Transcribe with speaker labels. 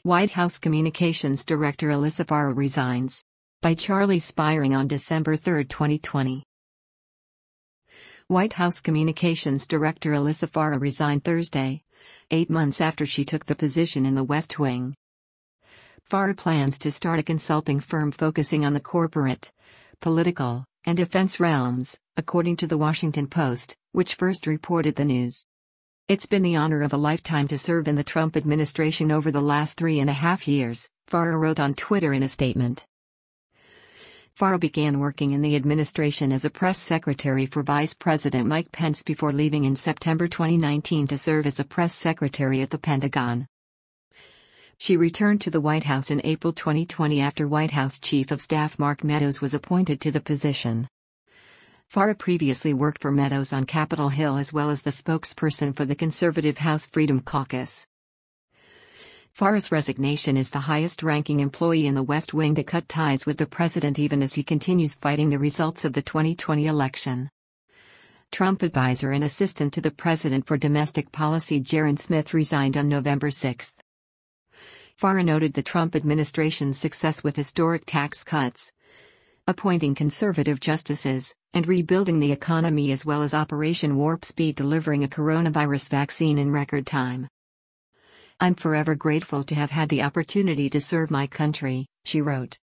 Speaker 1: White House Communications Director Alyssa Farah resigns. By Charlie Spiring on December 3, 2020. White House Communications Director Alyssa Farah resigned Thursday, 8 months after she took the position in the West Wing. Farah plans to start a consulting firm focusing on the corporate, political, and defense realms, according to The Washington Post, which first reported the news. It's been the honor of a lifetime to serve in the Trump administration over the last 3.5 years, Farah wrote on Twitter in a statement. Farah began working in the administration as a press secretary for Vice President Mike Pence before leaving in September 2019 to serve as a press secretary at the Pentagon. She returned to the White House in April 2020 after White House Chief of Staff Mark Meadows was appointed to the position. Farah previously worked for Meadows on Capitol Hill as well as the spokesperson for the conservative House Freedom Caucus. Farah's resignation is the highest-ranking employee in the West Wing to cut ties with the president even as he continues fighting the results of the 2020 election. Trump advisor and assistant to the president for domestic policy Jaron Smith resigned on November 6. Farah noted the Trump administration's success with historic tax cuts, appointing conservative justices, and rebuilding the economy as well as Operation Warp Speed delivering a coronavirus vaccine in record time. "I'm forever grateful to have had the opportunity to serve my country," she wrote.